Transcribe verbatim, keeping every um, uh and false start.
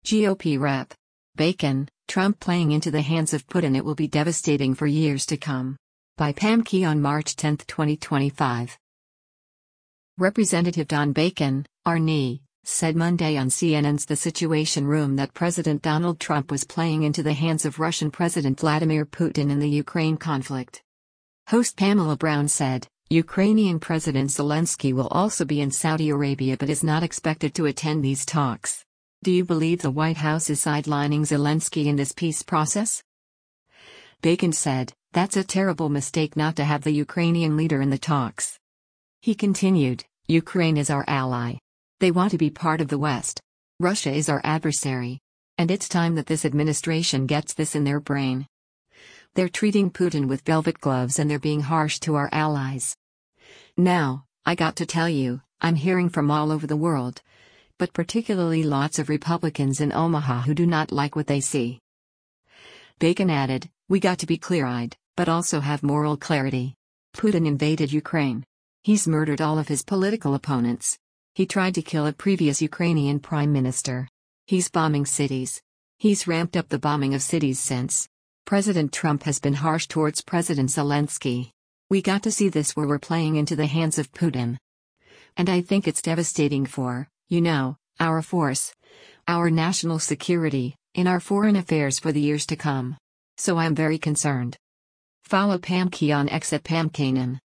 G O P Rep. Bacon, Trump playing into the hands of Putin. It will be devastating for years to come. By Pam Key on March tenth, twenty twenty-five. Representative Don Bacon, R N E, said Monday on C N N's The Situation Room that President Donald Trump was playing into the hands of Russian President Vladimir Putin in the Ukraine conflict. Host Pamela Brown said, Ukrainian President Zelensky will also be in Saudi Arabia but is not expected to attend these talks. Do you believe the White House is sidelining Zelensky in this peace process? Bacon said, that's a terrible mistake not to have the Ukrainian leader in the talks. He continued, Ukraine is our ally. They want to be part of the West. Russia is our adversary. And it's time that this administration gets this in their brain. They're treating Putin with velvet gloves and they're being harsh to our allies. Now, I got to tell you, I'm hearing from all over the world, but particularly lots of Republicans in Omaha who do not like what they see. Bacon added, we got to be clear-eyed, but also have moral clarity. Putin invaded Ukraine. He's murdered all of his political opponents. He tried to kill a previous Ukrainian prime minister. He's bombing cities. He's ramped up the bombing of cities since. President Trump has been harsh towards President Zelensky. We got to see this where we're playing into the hands of Putin. And I think it's devastating for, you know, our force, our national security, in our foreign affairs for the years to come. So I'm very concerned. Follow Pam Key on X at Pam Kanan.